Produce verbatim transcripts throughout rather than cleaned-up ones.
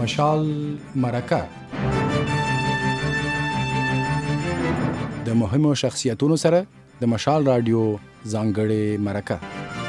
مشال مرکه د مهمو شخصیتونو سره د مشال رادیو ځانګړې مرکه.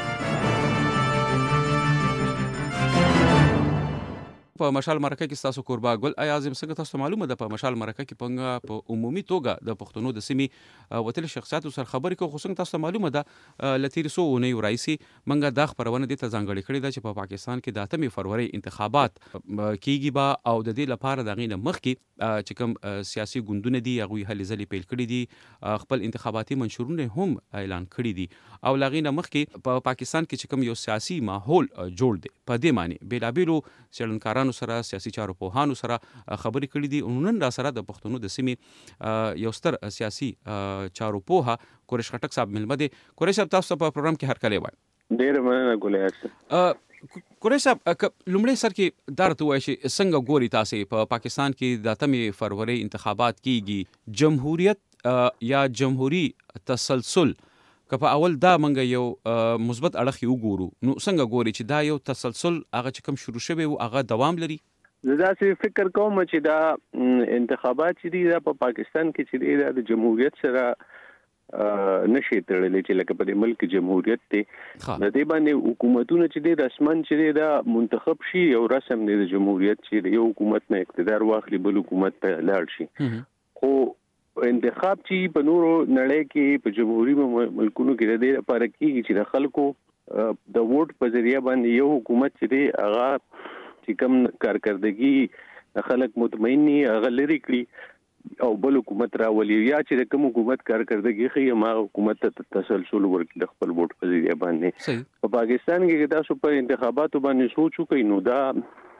په مشال مرکه کې تاسو کوربا ګل اعظم څنګه تاسو معلومه ده په مشال مرکه کې پنګ په عمومي توګه د پښتنو د سیمې وتل شخصیت سره خبرې کوو، خو څنګه تاسو معلومه ده لتیر سو نه رئیسي منګه د خبرونه د ځانګړي کړي ده چې په پاکستان کې د اتمې فروری انتخابات کیږي با او د دې لپاره د غینه مخ کې چې کوم سیاسي ګوندونه دي هغه هلې ځلې پیل کړي دي، خپل انتخاباتي منشورونه هم اعلان کړي دي او لغینه مخ کې په پاکستان کې چې کوم یو سیاسي ماحول جوړ دی په دې معنی بیلابیلو څېړنکارانو سره سیاسي چارو پوهانو سره خبرې کړې دي. نن را سره د پښتنو د سیمې یو ستر سیاسي چارو پوها قریش خټک صاحب ملمه دي. قریش صاحب تاسو په پروګرام کې هر کله وای ډیر مننه ګولې. قریش صاحب لومړی سر کې درته وای چې څنګه ګوري تاسو په پاکستان کې د اتمې فروری انتخابات کیږي، جمهوریت یا جمهوریت تسلسل که په اول دا منګه یو مثبت اړخ یو ګورو، نو څنګه ګوري چې دا یو تسلسل هغه چې کوم شروع شوی او هغه دوام لري؟ زه داسې فکر کوم چې دا انتخابات چې دي دا په پاکستان کې چې دی د جمهوریت سره نشي تړلې چې لکه په دې ملک جمهوریت دی د دې باندې حکومتونه چې دی رسمن چې دی دا منتخب شي او رسم دی د جمهوریت چې یو حکومت نه اقتدار واخلي بل حکومت ته لاړ شي. خو انتخاب چې په نورو نړۍ کې په جمهوریت ملکونو کې د دې لپاره کېږي چې د خلکو د ووټ په ذریعہ باندې یو حکومت چې دی هغه چې کوم کارکردګي خلک مطمئن ني هغه لري کړي او بل حکومت راولي، یا چې د کوم حکومت کارکردګي خي ما حکومت ته تسلسل ورکړي د خپل ووټ په ذریعہ باندې. په پاکستان کې تاسو په انتخاباتو باندې سوچ وکړئ نو دا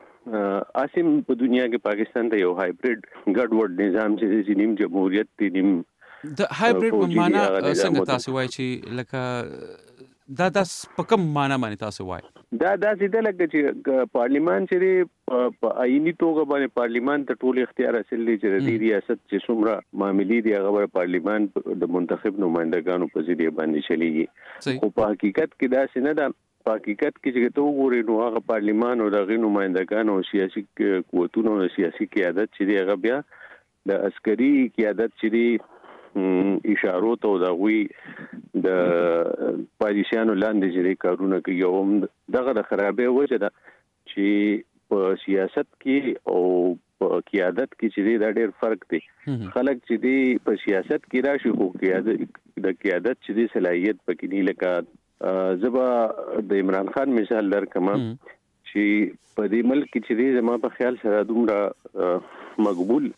اسیم په دنیا کې پاکستان ته یو هایبرید ګډوډ نظام چې نیم جمهوریت دی نیم د هایبرید معنا څنګه تاسو وایي چې لکه دا د پکم معنا باندې تاسو وایي دا دا چې لکه چې پارلیمان چې په آئینی توګه باندې پارلیمان ته ټول اختیار حاصل دي چې د ریاست چې څومره معاملې دي هغه پارلیمان د منتخب نمائندګانو په ذریعہ باندې چلیږي، خو په حقیقت کې دا څه نه ده. په حقیقت کې چې ته وګورې نو هغه پارلیمان او دغه نمائندګان او سیاسي قوتونو او سیاسي قیادت چې دی هغه بیا د عسکري قیادت چې دی اشارو ته دغوی د پالیسیانو لاندې چې کارونه کوي او دغه د خرابې وجه ده چې په سیاست کې او په قیادت کې چې دی دا ډېر فرق دی. خلک چې دی په سیاست کې راشي خو قیادت د قیادت چې دی صلاحیت پکې نه لکه زبا د عمران خان مثال درکم چې په دې ملک چې دی زما په خیال سره دومره مقبول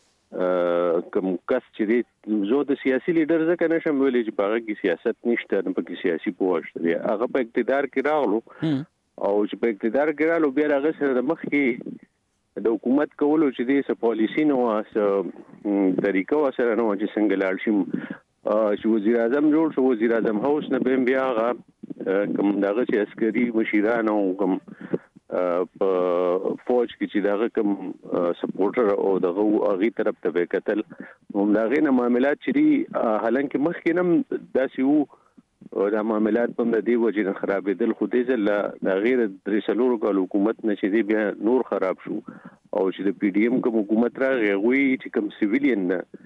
کوم کس چې دی زه د سیاسي لیډر ځکه نشم ویلي چې په هغه کې سیاست نشته نه پکې سیاسي پوهه شته، هغه په اقتدار کې راغلو او چې په اقتدار کې راغلو بیا هغه سره د مخ کې د حکومت کولو چې دی څه پالیسی نو څه طریقه سره نو چې څنګه لاړ شي چې وزیر اعظم جوړ شو وزیر اعظم هاوس نه بهم بیا هغه کوم دغه چې عسکري مشیران او کوم په فوج کې چې دغه کوم سپورټر او دغه اغي طرف ته وکتل هم دغه نه معاملات چې حالانکه مخکې نم داسې وو دا معاملات په دې وجه نه خرابېدل، خو دې ځل د غیر درې څلورو کال حکومت نشي دی بیا نور خراب شو او چې د پی ډی ایم کوم حکومت راغی غوي چې کوم سیویلین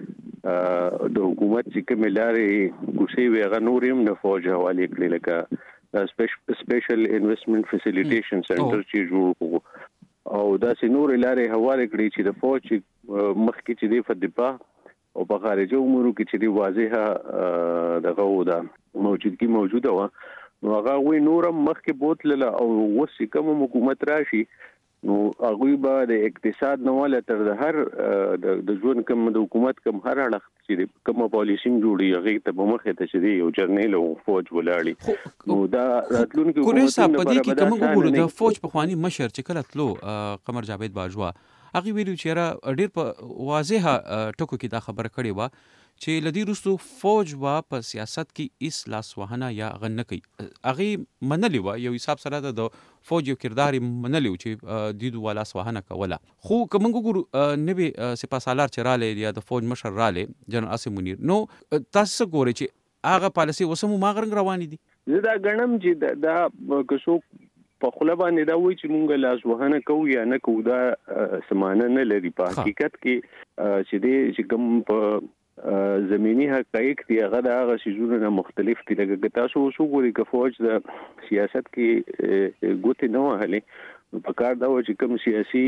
د حکومت چې کوم لارې کوشي ویغه نور هم د فوج حواله کړل لکه سپیشل انویسټمنټ فیسیلیټیشن سنټر چې جوړ او دا سينور لارې حواله کړی چې د فوج مخکې چې دی فدپا او په خارجي امورو کې چې دی واضحه دغه ودا موجودګي موجوده و نو هغه وی نورم مخکې بوتله او وسې کوم حکومت راشي نو هغه به د اقتصاد نواله تر د هر د ژوند کوم د حکومت کوم هر اړخ چې کوم پالیسی جوړي هغه ته مخه ته شدي یو جرنیل او فوج ولاړي نو دا راتلونکي حکومت په دې کې کوم وګورو د فوج په خواني مشر چې کله تلو قمر جاوید باجوا هغه ویلو چې را ډیر په واضحه ټکو کې دا خبره کړې و چې لدی رستو فوج وا په سیاست کې اس لاس وهنه یا غن کوي هغه منلی و یو حساب سره د فوج یو کردار منلی چې دیدو والا سوهنه کوله، خو کوم وګورو نبی سپاسالار چراله یا د فوج مشر راله جنرال اسم منیر نو تاسو ګورئ چې هغه پالیسی وسمو ما غرنګ روان دي. زه دا غنم چې دا کسو په خپل باندې دا وایي چې مونږ لاس وهنه کوو یا نه کوو دا سمانه نه لري. په حقیقت کې چې دې چې کوم په زمینی حقایق دی هغه د هغه شیزونو مختلف دي. لکه تاسو وسو ګوري که فوج د سیاست کې ګوتې نه وهلې په کار دا و چې کوم سیاسي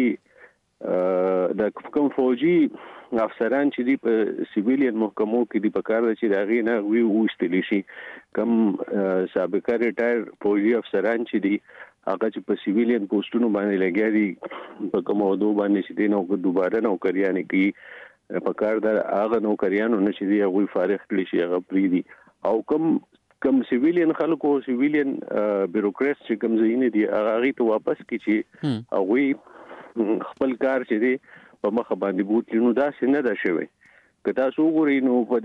د کوم فوجي افسران چې دی په سیویلین محکمو کې دی په کار چې دا غي نه وی وستلی شي. کوم سابقه ریټایر فوجي افسران چې دی هغه چې په سیویلین پوسټونو باندې لګیا دي په کوم موضوع باندې چې دین او دوباره نو کریانه کې په کار دا هغه نو کریانو نشي دی هغه فارغ کړي شي هغه پری دي. او کوم کوم سیویلین خلکو سیویلین بیوروکرات چې کوم ځینې دي هغه ته واپس کیږي هغه خپل کار چې دی په مخ باندې بوت لینو دا څنګه دا شوی. که تاسو وګورئ نو په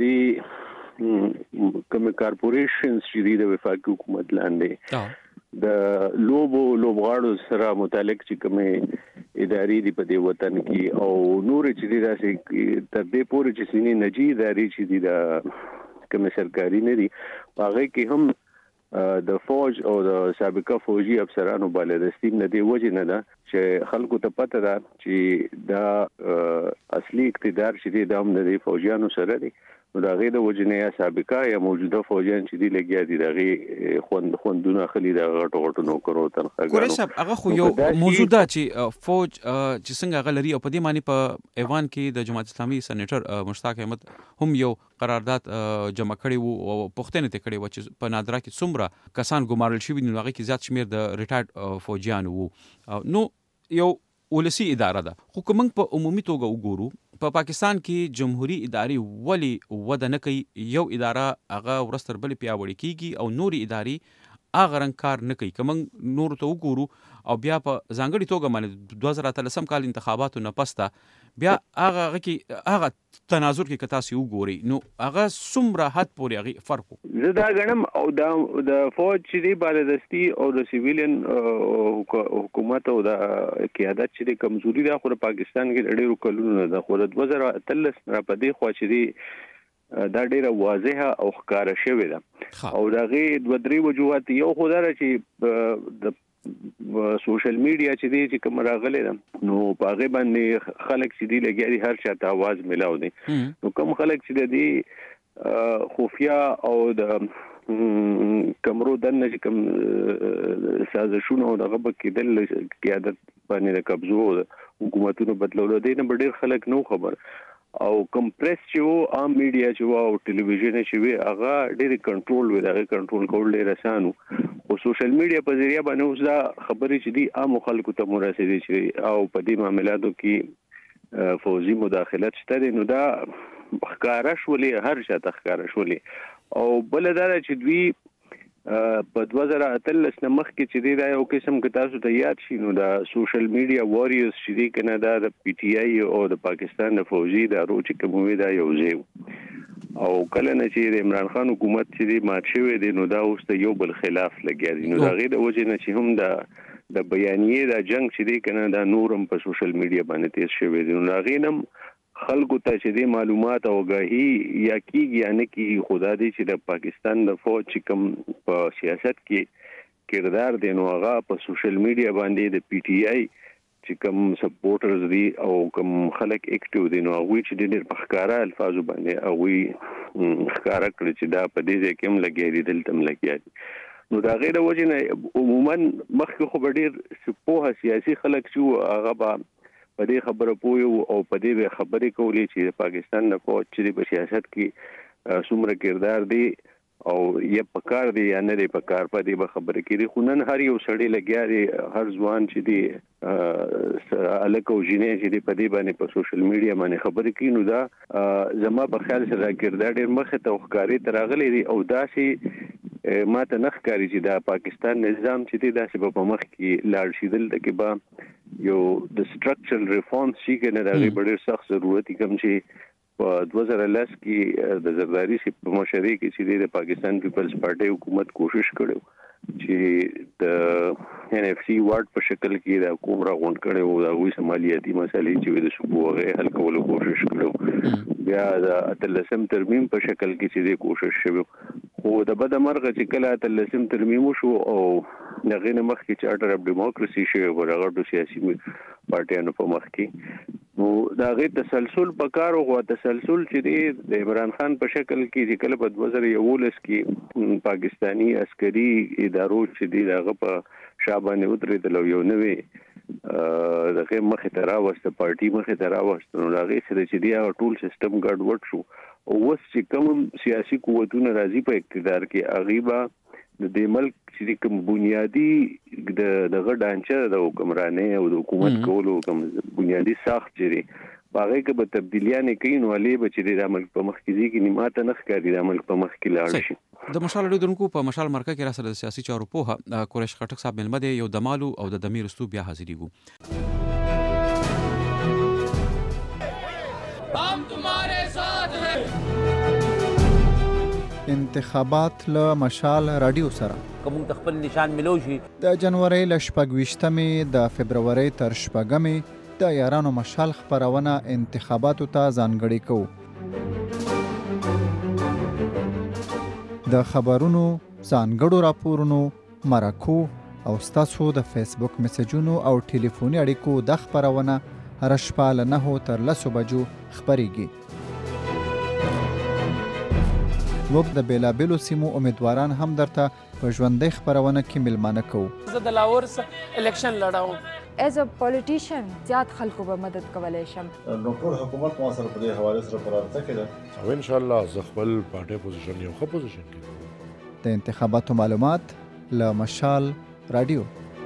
دې کوم کارپوریشنز چې دی د وفاقي حکومت لاندې د لوبو لوبغاړو سره متعلق چې کوم ادارې دی په دې وطن کې او نور چې دی داسې تر دې پورې چې سینې نجی ادارې چې دی د کوم سرکاري نه دي هغه کې هم د فوج او د سابقه فوجي افسرانو بالادستی نه دی وجه نه ده چې خلکو ته پته ده چې دا اصلي اقتدار چې دی د هم د فوجیانو سره دی. نو دا غي د وجنه یا سابقه یا موجوده فوجیان چې دی لګیا دي دا غي خوند خوندونه خلی دا غټ غټ نو کرو تنخواګانو. ګورې صاحب هغه خو یو موجوده چې فوج چې څنګه غلري او په دې معنی په ایوان کې د جماعت اسلامي سېنیټر مشتاق احمد هم یو قرارداد جمع کړي وو او پښتنه ته کړي و چې په نادرا کې څومره کسان ګمارل شوی نو هغه کې زیات شمیر د ریټایرډ فوجیان وو. نو یو ولسی اداره ده خو کوم په عمومي توګه وګورو په پا پاکستان کې جمهوریت ادارې ولی وده نه کوي. یو اداره هغه ورستر بل پیاوړی کیږي او نوري ادارې هغه رنګ کار نه کوي. کوم نور ته وګورو او بیا په ځانګړي توګه باندې دوه زره اتلسم کال انتخاباتو نه پسته بیا هغه کې هغه تناظر کې کتا سی وګوري نو هغه څومره حد پورې هغه فرق زه دا غنم او دا د فوج چې دی بالادستی او د سیویلین حکومت او د قیادت چې کمزوري ده خو پاکستان کې ډېرو کلونو ده خو د دوه زره اتلس را پدې خو چې دی دا ډیره واضحه او ښکاره شوې ده او دا غي دوه درې وجوهات یو خدای چې د سوشل میډیا چې دی چې کوم راغلی ده نو په هغه باندې خلک چې دی لګیا دي هر چا ته आवाज ملاو دي. نو کوم خلک چې دی خفیا او د کمرو دنه چې کوم سازشونه او دغه بکیدل قیادت باندې د قبضو حکومتونو بدلولو دي نه ډېر خلک نو خبر او کمپریس چې وو عام میډیا چې وو او ټلویزیون چې وی هغه ډېر کنټرول وی دا کنټرول کول ډېر آسان او سوشل میډیا په ذریعہ باندې اوس دا خبرې چې دي عام خلکو ته مرسته دي او په دې معاملاتو کې فوزي مداخلت شته نو دا ښکارا شولې هر چا ته ښکارا شولې او بل دا چې دوی په دوه زره اتلس نه مخکې چې دی دا یو قسم کې تاسو ته یاد شي نو دا سوشل میډیا واريورز چې دی کنه دا د پی ټی آی او د پاکستان د فوجي د روچ کومې دا یو ځای او کله نه چې د عمران خان حکومت چې دی مات شوی دی نو دا اوس ته یو بل خلاف لګیا دي. نو دا غي د وجه نه چې هم دا د بیانیې دا جنگ چې دی کنه دا نورم په سوشل میډیا باندې تیز شوی دی. نو دا غینم خلکو ته چې د معلومات او غاهي یا کیږي یعنی کې خدا دې چې د پاکستان د فوج چې کوم په سیاست کې کردار دی نو هغه په سوشل میډیا باندې د پی ټی آی چې کوم سپورټرز دي او کوم خلک اکټیو دي نو هغه چې ډېر په ښکارا الفاظو باندې هغه ښکارا کړی چې دا په دې کې هم لګیا دي دلته هم لګیا دي. نو دا غیر وجه نه عموما مخکې خو ډېر سپوه سیاسي خلک چې هغه به په دې خبره پوي او په دې خبرې کولې چې پاکستان د فوج چې په سیاست کې څومره کردار دی او یې پکار دی یا نه دی پکار په دې خبره کې خو نن هر یو سړی لګیا دی هر ځوان چې دی الکو جنې چې دی په دې باندې په سوشل میډیا باندې خبرې کوي نو دا زما په خیال سره کردار ډېر مخه ته ښکاری ترغلي دی او دا شي ماته نخ کاری چې دا پاکستان نظام چې دی دا چې په مخ کې لاړ شي دلته کې با یو د سټرکچرل ریفارمز شي کنه دا ډېر سخت ضرورت کوم چې په دوه زره لس کې د زرداری سي په مشرۍ کې چې د پاکستان پیپلز پارټي حکومت کوشش کړو چې د ان اف سی وارډ په شکل کې د کوم راغون کړو دا وې سمالیاتي مسالې چې د صوبو حل کولو کوشش کړو بیا د اتلسم ترمیم په شکل کې چې د کوشش شوه خو د بده مرغه چې کله تلسم ترمیم شو او دغه نه مخکې چارټر اف ډیموکراسي شوی ورغړو سیاسي پارټیانو په مخ کې نو دا غي تسلسل پکار او تسلسل چې د عمران خان په شکل کې چې کله په دوه زره یولس کې پاکستانی عسکري ادارو چې دی دغه په شابانه ودرېدل یو نوې دغه مخه ته راوسته پارټي مخه ته راوسته نو هغه سره چې دی ټول سیستم ګډ وډ شو او اوس چې کوم سیاسي قوتونه راځي په اقتدار کې اغيبا د دې ملک چې کوم بنیادی د دغه ډانچه د حکمرانۍ او د حکومت کولو کوم بنیادی ساخت جری باغې کې به تبدیلیاں کوي نو علي به چې د ملک په مخ کې ځي کې نیماته نخ کوي د ملک په مخ کې لاړ شي د مشال لرونکو په مشال مرکه کې راسره د سیاسي چارو په قریش خټک صاحب ملمده یو دمالو او د دمیر استو بیا حاضرېګو हम तुम्हारे साथ हैं انتخابات له مشال رادیو سره کوم تخپل نشان ملو شي د جنوري ل شپږویشتمې د فبرवरी تر شپږمې د یارانو مشال خبرونه انتخاباتو ته ځانګړي کوو د خبرونو ځانګړو راپورونو مرکو او ستاسو د فیسبوک میسجونو او ټلیفوني اړیکو د خبرونه هر شپه له نهو تر لسو بجو خبريږي موږ د بیلابیلو سیمو امیدواران هم درته په ژوندۍ خبرونه کې ملمانه کوو زه د لاهور الیکشن لړاوم ایز ا پولیټیشن زیات خلکو به مدد کولای شم نو ټول حکومت مو سره په دې حواله سره پرارته کړه او ان شاء الله زه خپل پارټي پوزیشن یو ښه پوزیشن کې د انتخاباتو معلومات له مشال رادیو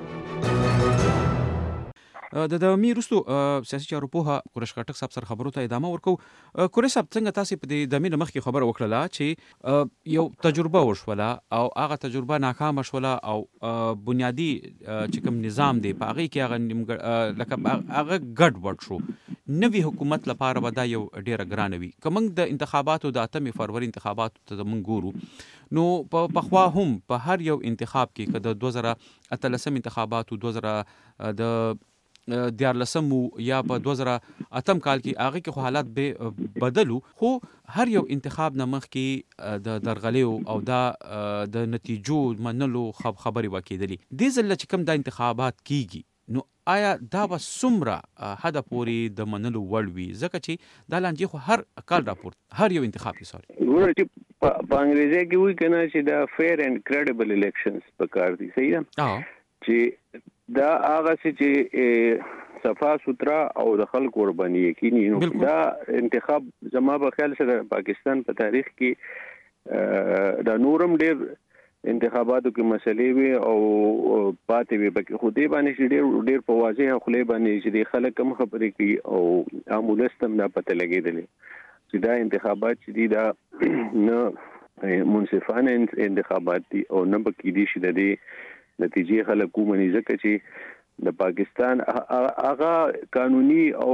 د د میرستو سیاسي چارو په قریش خټک صاحب سره خبرو ته ادامه ورکو قریش صاحب څنګه تاسو په د مینه مخ کې خبر وکړه چې یو تجربه وشوله او هغه تجربه ناکام شوله او بنیادی چې کوم نظام دی په هغه کې هغه لکه هغه ګډ وډ شو نوې حکومت لپاره به دا یو ډیره ګرانه وي کوم د انتخاباتو د اتمې فروری انتخاباتو ته موږ ګورو نو په خوا هم په هر یو انتخاب کې کده دوه زره اتلسم انتخاباتو دوه زره د دیارلسمو یا په دوه زره اتم کال کې هغه کې خو حالات به بدلو خو هر یو انتخاب نه مخ کې د درغلیو او دا د نتیجو منلو خبري وکیدلی د ځل چې کوم د انتخابات کیږي نو آیا دا به څومره حد پورې د منلو وړ وي ځکه چې دا لانجې خو هر کال راپورت هر یو انتخاب کې سوري ګوره چې په انګریزي کې وایي کنه چې دا فیر اینڈ کریډیبل الیکشنز پکار دي صحیح ده چې دا هغه چې صفا سوترا او د خلکو قرباني یقیني نو دا انتخاب زما په خیال سره پاکستان په تاریخ کې دا نورم ډېر انتخاباتو کې مسلې وي او پاتې وي پکې خو دې باندې چې ډېر ډېر په واضح خلې باندې چې خلک کم خبرې کوي او عمولستم نه پته لګېدلې چې دا انتخابات چې دي دا نه منصفانه انتخابات دي او نه بکې دي چې د دې نتیجې خلک کومني ځکه چې د پاکستان هغه قانوني او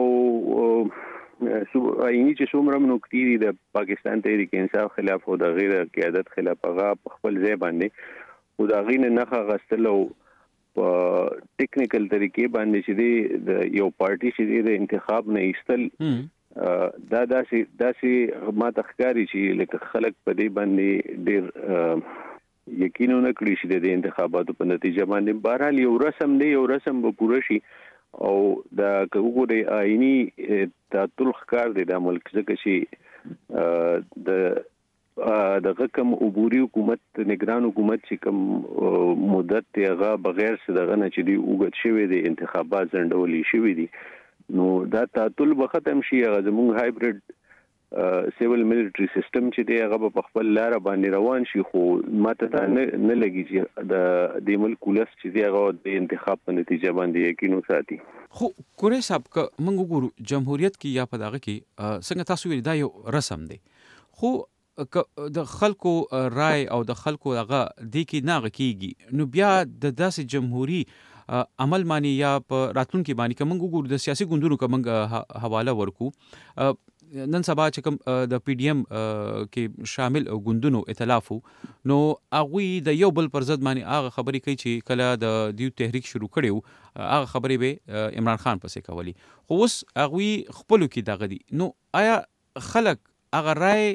آئینی چې څومره نوکتي دي د پاکستان تحریک انصاف خلاف او د غیر قیادت خلاف هغه خپل ځای باندې او د غینه نخښه غستلو په ټیکنیکل طریقې باندې چې دی یو پارټي چې د انتخاب نه ایستل دا داسې داسې ما تخکاری چې لکه خلک په دې باندې ډېر یقینو نه کړی چې د انتخاباتو په نتیجه باندې بهرحال یو رسم دی یو رسم به پوره شي او دا کوګوري آئینی تعطل ښکار دی د ملک ځکه چې د د کوم عبوري حکومت نگران حکومت چې کوم مدت هغه بغیر څه دغه نه چې دی وګت شوی دی انتخابات ځنډولې شوی دي نو دا تعطل به ختم شي هغه زموږ هایبرید سیول ملټری سیستم چې دی هغه په خپل لار باندې روان شي خو ماته نه نه لګي چې د د ملک ولس چې دی هغه د انتخاب په نتیجه باندې یقین وساتي خو کورې صاحب ک موږ وګورو جمهوریت کې یا په دغه کې څنګه تاسو ویل دا یو رسم دی خو د خلکو رائے او د خلکو هغه د کې ناغه کیږي نو بیا د داسې جمهوریت عمل مانی یا په راتلونکي باندې کوم وګورو د سیاسي ګوندونو کوم حواله ورکو نن سبا چې کوم د پی ډی ایم کې شامل ګوندونو ائتلافو نو هغه د یو بل پر ضد باندې هغه خبرې کوي چې کله د دیو تحریک شروع کړي هغه خبرې به عمران خان پسې کولی خو اوس هغه خپل کې دغه دي نو آیا خلک هغه رائے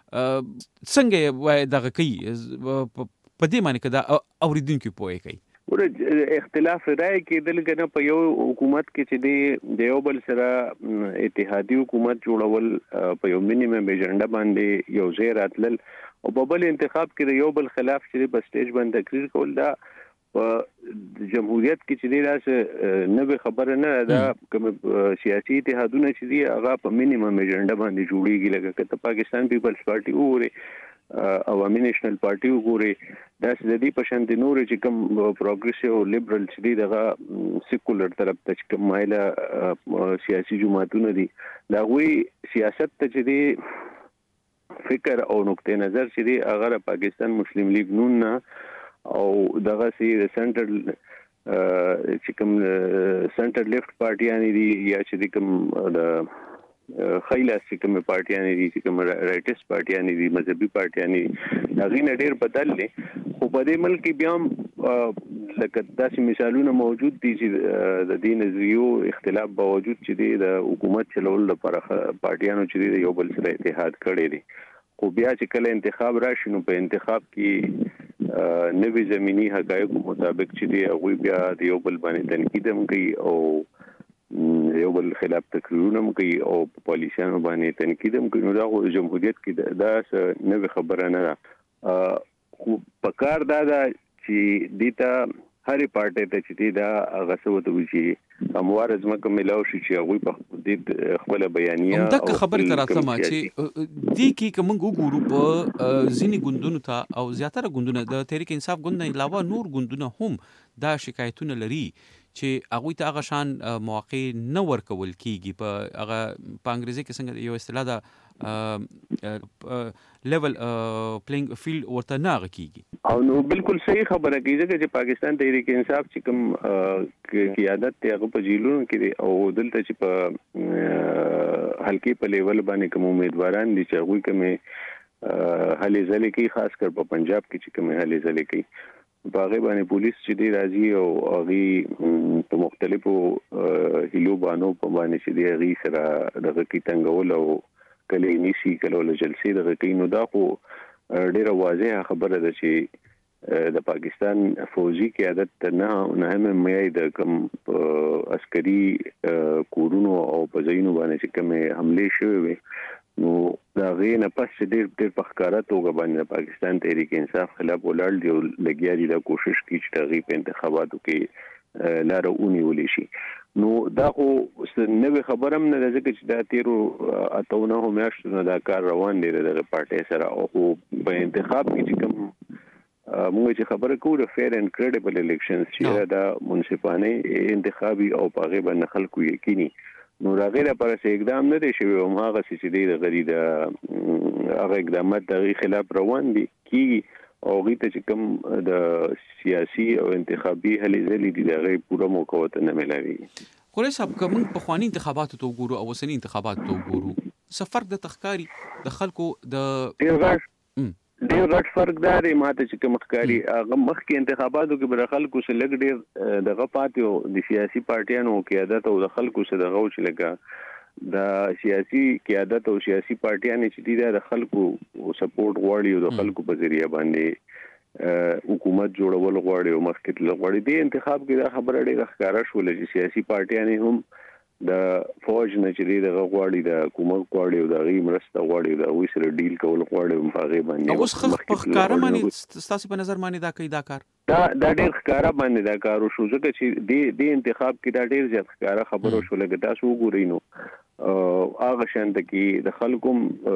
څنګه وای دغه کوي په دې معنی کدا اوریدونکو پوهه کوي ور اختلاف رائے کې دلته په یو حکومت کې چې د یو بل سره اتحادی حکومت جوړول په یو مینیمم ایجنډا باندې یو ځای راتلل او په بل انتخاب کې د یو بل خلاف چې په سټیج باندې تقریر کول دا په جمهوریت کې چې دا نه به خبره نه دا کوم سیاسي اتحادونه چې دی هغه په مینیمم ایجنډا باندې جوړیږي لکه ته پاکستان پیپلز پارټي وره عوامي نېشنل پارټي وګوري دا د دې په شان د نور چې کوم پروګریسیو او لیبرل چې دی دغه سیکولر طرف ته کوم مایله سیاسي جماعتونه دي دا وی سیاست ته چې دی فکر او نقطه نظر چې دی هغه پاکستان مسلم لیگ نون نه او دغه سي سنټرل چې کوم سنټر لیفت پارټیان دي یا چې کوم د خیلاس چې کوم پارټیان دي چې کوم رائټس پارټیان دي مذهبي پارټیان دي هغه نه ډېر بدل دي خو په دې ملک بیا لکه داسې مثالونه موجود دي چې د دین نظریو اختلاف باوجود چې دی د حکومت چلول لپاره پارټیانو چې دی یو بل سره اتحاد کړي دي خو بیا چې کله انتخاب راشي نو په انتخاب کې نوې زمینی حقایق مطابق چې دی هغه بیا د یو بل باندې تنقید هم کوي او یو بل خلاف تقریرونه هم کوي او پالیسیانو باندې تنقید هم کوي نو دا جمهوریت کې دا نوې خبره نه ده خو په کار دا ده چې دیتا هرې پارټي ته چې دا هغه څه وته وشي اموار ځمکه ملاو شي چې هغه په دې خپل بیانیه او دا خبر تر اتمه چې دې کې کوم ګورو په ځینی ګوندونو ته او زیاتره ګوندونه د تحریک انصاف ګوند نه علاوه نور ګوندونه هم دا شکایتونه لري چې هغه ته هغه شان مواقع نه ورکول کیږي په هغه په انګریزي کې څنګه یو اصطلاح ده لیول پلینګ فیلډ ورته نه کیږي او نو بالکل صحیح خبره کیږي چې پاکستان تحریک انصاف چې کوم قیادت ته هغه په جیلونو کې او دلته چې په حلقي په لیول باندې کوم امیدواران دي چې هغه کوم هلي ځلې کې خاص کر په پنجاب کې چې کوم هلي ځلې کې باغې باندې پولیس چې دی راځي او هغه په مختلفو هلو باندې په باندې چې دی هغه سره دغه کې تنګول او کله نشي کله له جلسې دغه کې نو دا خو ډیره واضحه خبره ده چې د پاکستان فوجي قیادت نه نه هم مې د کوم عسکري کورونو او په ځینو باندې چې کوم حمله شوې وي نو دا غینه پس ډېر ډېر په ښکارا توګه باندې پاکستان تحریک انصاف خلاف ولاړ دی او لګیا دي د کوشش کوي چې تغییر په انتخاباتو کې لار اونې ولې شي نو دا خو نوې خبره هم نه ده چې دا تیرو اتونه هم میاشتو دا کار روان دی د پارټي سره او په انتخاب کې چې کوم موږ چې خبره کوو د فیر اینڈ کریډیبل الیکشنز چې دا منصفانه انتخابي او پاغه باندې خلکو یقیني نو راغله پر څه اقدام نه دي شوی او هغه چې دی د غری د هغه اقدامات د خلاف روان دي کی او غیته چې کوم د سیاسي او انتخابي هلي ځلې دي د غي پوره موقع ته نه ملوي خو صاحب کوم په خواني انتخاباتو ته وګورو او وسنی انتخاباتو ته وګورو سفر د تخکاری د خلکو د ډېر غټ فرق دی ماته چې کوم ښکاری هغه مخکې انتخاباتو کې بر خلکو سره لګ ډېر دغه پاتې د سیاسي پارټیانو قیادت او د خلکو سره دغه چې لګا د سیاسي قیادت او سیاسي پارټیانې چې دي د خلکو سپورټ غواړي او د خلکو په ذریعہ باندې حکومت جوړول غواړي او مخکې تل غواړي د انتخاب کې دا خبره ډېر ښکارا شول چې سیاسي پارټیانې هم د فوج نه چې د غواړي د حکومت غواړي او د غي مرسته غواړي دا وې سره ډیل کول غواړي او هغه باندې اوس خخ په ښکارا باندې ستاسو په نظر باندې دا کوي دا کار دا دا ډېر ښکارا باندې دا کار شو ځکه چې د د انتخاب کې دا ډېر زیات ښکارا خبرو شو لکه تاسو وګورئ نو هغه شانت کې د خلکو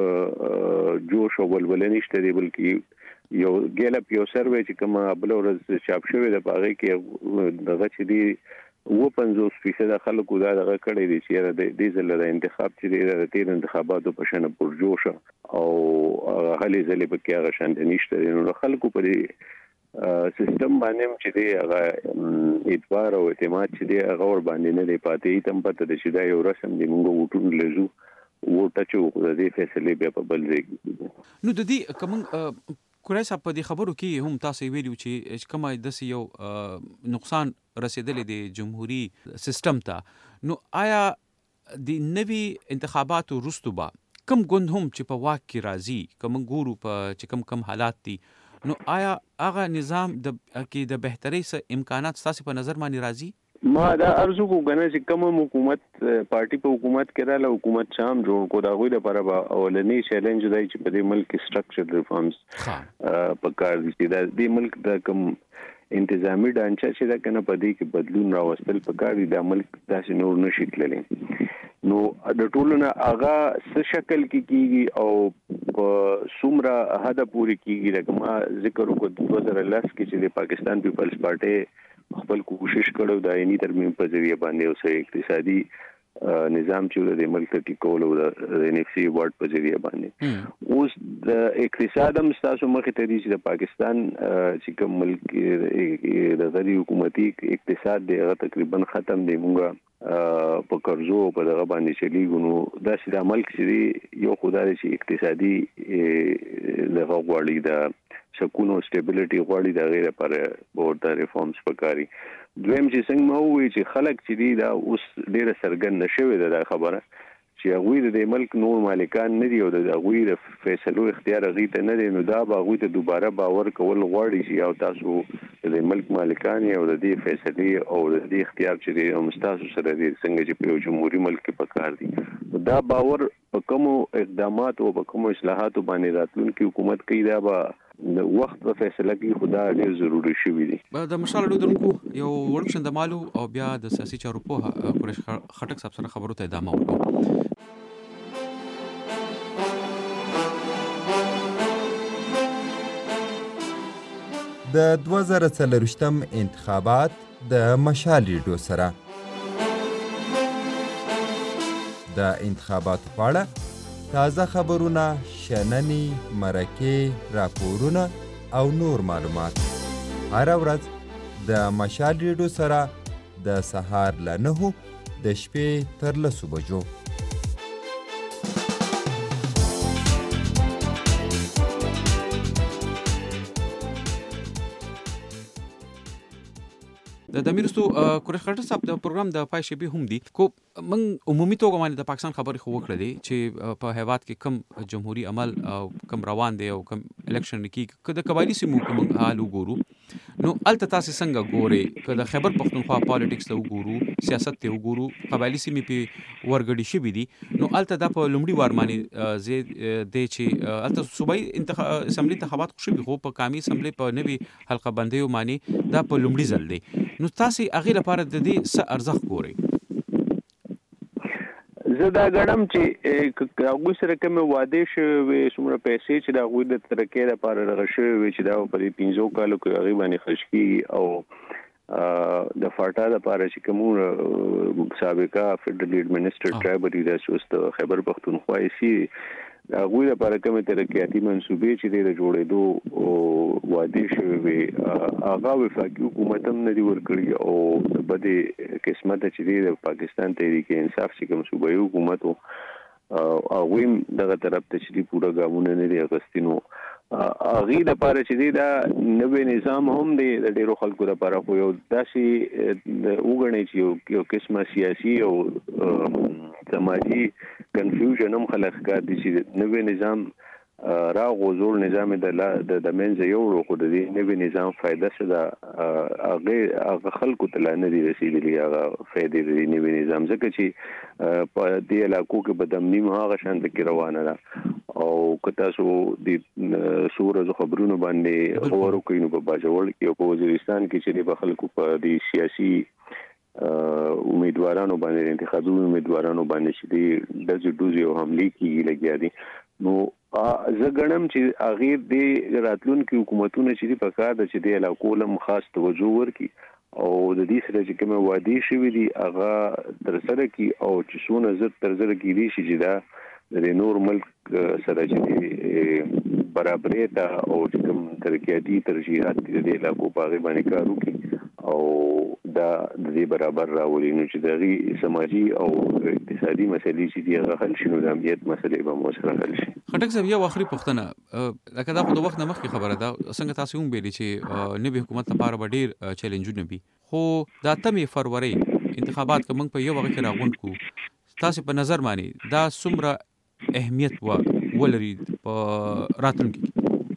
جوش او ولول نشته دی بلکې یو ګلپ یو سروې چې کومه بل ورځ چاپ شوی د باغې کې دغه چې دی و پنځوس فیصد خلکو دا دغه کړی دي چې د دې ځل د انتخاب چې د تیر انتخاباتو په شنه پرجوش او هلي ځلې په کې هغه شان نشته نو خلکو په سیستم باندې چې دی هغه اعتبار او اعتماد چې دی هغه ور باندې نه دی پاتې تم پته د شیدا یو رسم دی موږ وټون لزو وټه چې د دې فیصله به په بل ځای نو د دې کوم کورای صاحب په دې خبرو کې هم تاسو ویلو چې کومه د یو نقصان رسیدلې د جمهوریت سیستم ته نو آیا د نوي انتخاباتو وروسته به کم ګوند هم چې په واک کې راځي کوم ګورو په چې کم کم حالات دي نو آیا هغه نظام د کې د بهتري سره امکانات ستاسو په نظر باندې راځي؟ ما دا ارزو کو غنه چې کوم حکومت پارټي په حکومت کې رااله حکومت شام جوړ کو دا غوي د لپاره اولنی چیلنج دی چې په دې ملک سټرکچر ریفارمز په کار دي چې د دې ملک د کوم انتظامی ډانچه چې دا کنه په دې کې بدلون راوستل په کار دي د ملک داسې نور نشي تللی نو د ټولنه هغه څه شکل کې کیږي او په څومره حد پورې کیږي لکه ما ذکر وکړ د دوه هزار لس کې چې د پاکستان پیپلز پارټي خپل کوشش کړو د عیني ترمیم په ذریعہ باندې اوسه اقتصادي نظام چې د ملک ټیکول او د ان اف سی وارد په ذریعہ باندې اوس د اقتصاد هم تاسو مخې ته دي چې د پاکستان چې کوم ملک د غیر حکومتي اقتصاد دی هغه تقریبا ختم دی مونږه په قرضو په دغه باندې چلیږو نو دا چې د ملک چې یو خدای چې اقتصادي دغه غوړي د سکون او سټیبلیټي غوړي د غیر لپاره بورډ ریفارمز پکاري دویم چې څنګه مو وی چې خلک چې دی دا اوس ډیره سرګن نشوي دا خبره چې هغه د ملک نور مالکان نه دی او د هغه د فیصلو اختیار هغه ته نه دی نو دا به هغه ته دوباره باور کول غواړي چې او تاسو د ملک مالکان او د دې فیصلې او د دې اختیار چې دی او مستاسو سره دی څنګه چې په جمهوریت ملک کې پکار دي دا باور په کوم اقدامات او په کوم اصلاحات باندې راتلونکي حکومت کوي دا به د وخت په فیصله کې خدا ډیر ضروری شوی دی. د مشال لودونکو یو ورکشن د مالو او بیا د سیاسي چارو په قریش خټک صاحب سره خبرو ته ادامه ورکوم. د دوه زره څلرویشتم انتخابات د مشال ریډیو سره د انتخاباتو په اړه تازه خبرونه، شننې، مرکې، راپورونه او نور معلومات هر ورځ د مشال ریډیو سره د سهار له نهو د شپې تر لسو بجو. د دمیرستو قریش خټک صاحب د پروګرام د پای شبي هم دي کو من عمومي توګه باندې د پاکستان خبرې خو وکړه دي چې په هیواد کې کم جمهوریت عمل او کم روان دي او کم الیکشن کې کله قبایلی سیمو کوم حال وګورو نو الته تاسو څنګه ګوري کله خیبر پختونخوا پالیټکس ته وګورو سیاست ته وګورو قبایلی سیمې په ورګړي شي دي نو الته د په لومړي وار باندې زه د چې الته صوبایي انتخاب اسمبلی انتخابات خو شي خو په قومي اسمبلی په نوي حلقه بندیو باندې دا په لومړي ځل دی نو تاسو هغه لپاره د دې څه ارزښت ګوري؟ زه دا غړم چې هغه سره کوم واده شوی څومره پیسې چې دا غوډ د ترکیه لپاره راغشوي چې دا په دې پنځو کالو کې هغه باندې خرج کیږي او د فاټا لپاره چې کوم سابقہ فدرل ایڈمنسټر ټرایبل د سوست خیبر پختونخوا سي دا غوډ لپاره کوم ترقیاتي منسوبې چې د جوړېدو او واده شوی هغه وفاقي حکومت هم نه دی ورکړي او په دې قسمت چې د پاکستان تحریک انصاف چې کوم صوبایي حکومت او ویم دغه طرف ته چې پورا ګامونه نه دی اغستینو هغه د لپاره چې دا نوې نظام هم دی د ډیرو خلکو لپاره خو یو داسې وګڼي چې یو قسمه سیاسي او سماجی کنفیوژن هم خلک کار دي چې نوې نظام را غوزور نظام د د منځ یو ورو د دې نوې نظام فائدہ څه ده هغه هغه خلکو ته نه دي رسیدلي هغه فائدې د نوې نظام ځکه چې په دې علاقو کې بدامنی هغه شان کې روانه ده او کته سو د سورز خبرونو باندې خبرو کوي نو په باجوړ کې او په وزیرستان کې چې د خلکو په دې سیاسي امیدوارانو باندې انتخابي امیدوارانو باندې چې د د دوزي او حمله کې لګیا دي نو زه ګڼم چې هغه د راتلونکو حکومتونو چې په کار د چې د علاقو لم خاص توجه ورکړي او د دې سره چې کوم وادي شوی دي هغه تر سره کی او چې څونه زر تر سره کی دي چې دا د نور ملک سره چې برابرې ته او چې کوم ترقیاتي ترجیحات د علاقو په اړه باندې کار وکړي او دا د دې برابر راولي نو چې دغه سماجی او اقتصادي مسلې چې دی هغه حل شنو د امنیت مسلې به مو سره حل شي. خټک صاحب یو اخري پوښتنه لکه دا په وخت نه مخکې خبره ده څنګه تاسو هم ویلي چې نوې حکومت لپاره به ډیر چیلنجونه وي خو د اتمې فروری انتخابات کوم په یو وخت کې راغونډ کو تاسو په نظر باندې دا څومره اهمیت و ولري په راتلونکي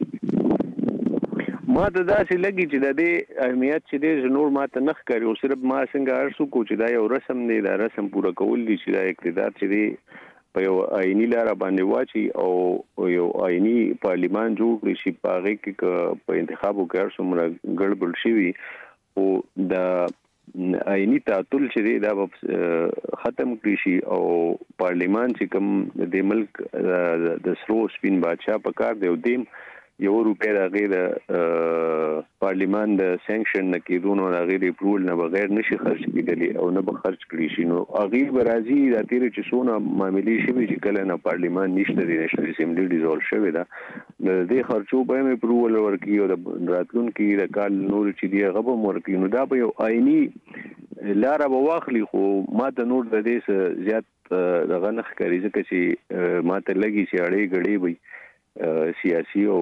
ما ته داسې لګي چې د دې اهمیت چې دې نور ما ته نخ کوي او صرف ما څنګه ارسو کو چې دا یو رسم دی دا رسم پوره کول دي چې دا اقتدار چې دی په یو آئینی لار باندې واچي او یو آئینی پارلیمان جوړ کړي چې پاغه کې په انتخابو کې ارسومره ګډوډ شي او د آئینی تعطل چې دی دا ختم کړي شي او پارلیمان چې کوم د ملک د سرو سپین بادشاہ په کار دی او دیم یو روپیا د غیر پارلیمان د سانکشن نه کېدون او غیر اپروول نه بغیر نشي خرج کېدلی او نه به خرج کړي شي نو هغه برازي د تیر چې سونه معاملې شوي چې کله نه پارلیمان نشته دی نشنل اسمبلی ډیزولف شوی دا د دې خرچو به اپروول ورکړي او د راتلونکي د کال نور چې دی هغه به ورکړي نو دا به یو آئینی لاره به واخلي خو ما ته نور د دې زیات دغه نخ کوي ځکه چې ما ته لګي چې اړې غړې وي سیاسي او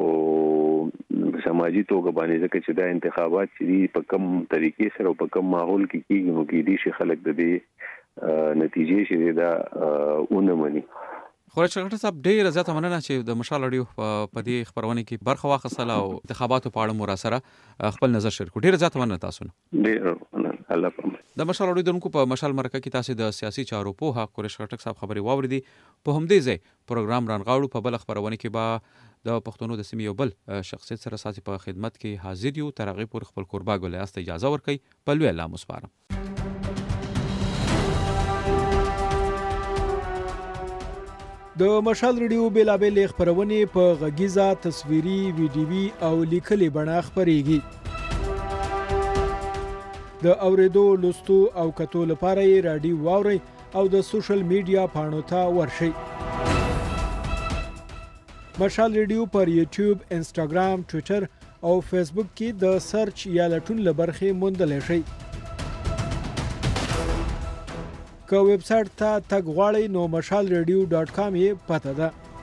سماجی توګه باندې ځکه چې دا انتخابات چې په کم طریقې سره او په کم ماحول کې کیږي نو کې دي چې خلک د دې نتیجې چې دا اونمني خو چې صاحب ډیر زیاته مننه چې د مشال اړیو په دې خبرونه کې برخه واخیستله او انتخاباتو په اړه مو را سره خپل نظر شریک کړو ډیر زیاته مننه تاسو نه ډیر الله پام د مشال اړیدونکو په مشال مرکه کې تاسو د سیاسي چارو په حق قریش خټک صاحب خبري واوریدي په همدې ځای پروګرام رانغاړو په بل خبرونه کې با د پښتونو د سیمې یو بل شخصیت سره ساتي په خدمت کې حاضر یو ترغه پور خپل قربا ګولې است اجازه ورکړي په لوی الله مسپارم د مشال ریډیو بیلابل خبرونه په غږیزه تصویري ویډیوي او لیکلي بڼه خبريږي د اوریدو لوستو او کتو لپاره یې رادیو واوري او د سوشل میډیا پاڼو ته ورشئ مشال ریډیو پر یوټیوب انسټاګرام ټوئیټر او فیسبوک کې د سرچ یا لټون لبرخې موندل شي که ویب سټ ته تګ غواړئ نو مشال ریډیو ډاٹ کام یې پته ده